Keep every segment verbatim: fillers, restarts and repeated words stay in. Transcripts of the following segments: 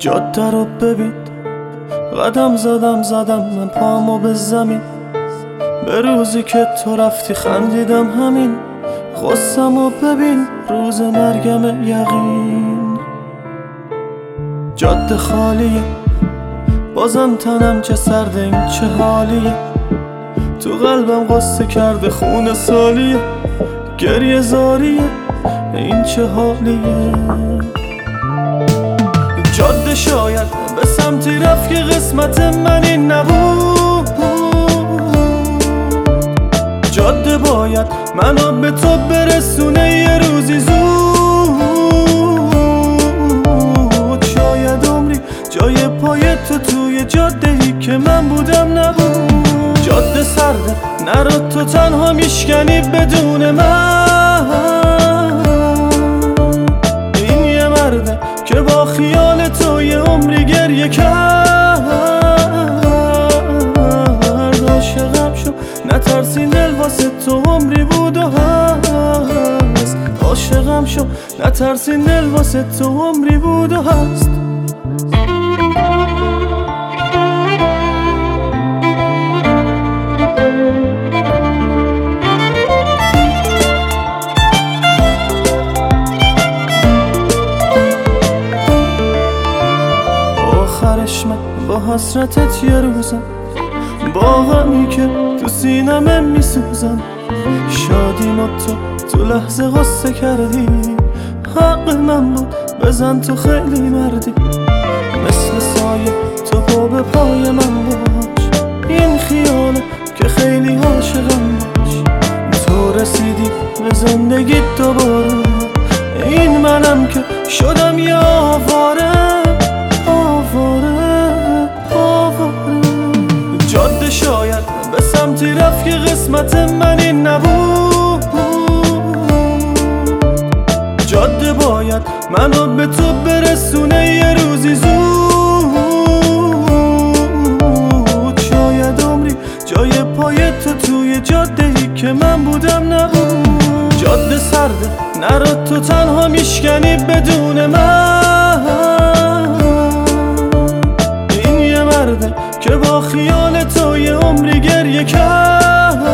جاده رو ببین، قدم زدم زدم من پامو به زمین. به روزی که تو رفتی خندیدم همین. غصه‌مو ببین روز مرگم یقین. جاده خالیه بازم تنم چه سرده، این چه حالیه. تو قلبم قصه کرده خون سالیه، گریه زاریه، این چه حالیه. جاده شاید به سمتی رفت که قسمت من این نبود. جاده باید منو به تو برسونه یه روزی زود. شاید عمری جای پای تو توی جاده‌ای که من بودم نبود. جاده سرده نرو تو تنها میشکنی بدون من. این یه مرده که با خیال تو یه عمری گریه کرد. عاشقم شو نترسی دل واسه تو عمری بود و هست. عاشقم شو نترسی دل واسه تو عمری بود و هست. آخرش من با حسرتت یه روزم، با غمی که تو سینمه میسوزم. شادیمو تو تو لحظه غصه کردی، حق من بود بزن تو خیلی مردی. مثل سایه تو پا به پای من باش، این خیاله که خیلی عاشقم باش. تو رسیدی به زندگی دوباره، این منم که شدم یه آواره. جاده شاید به سمتی رفت که قسمت من این نبود. جاده باید منو به تو برسونه یه روزی زود. شاید عمری جای پای تو توی جاده‌ای که من بودم نبود. جاده سرده نرو تو تنها میشکنی بدون من. این یه مرده که با خیال تو یه عمری گریه کرد.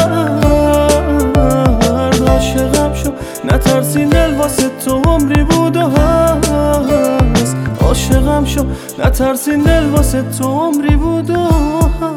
عاشقم شو نترسی دل واسه تو عمری بود و هست. عاشقم شو نترسی دل واسه تو عمری بود و هست.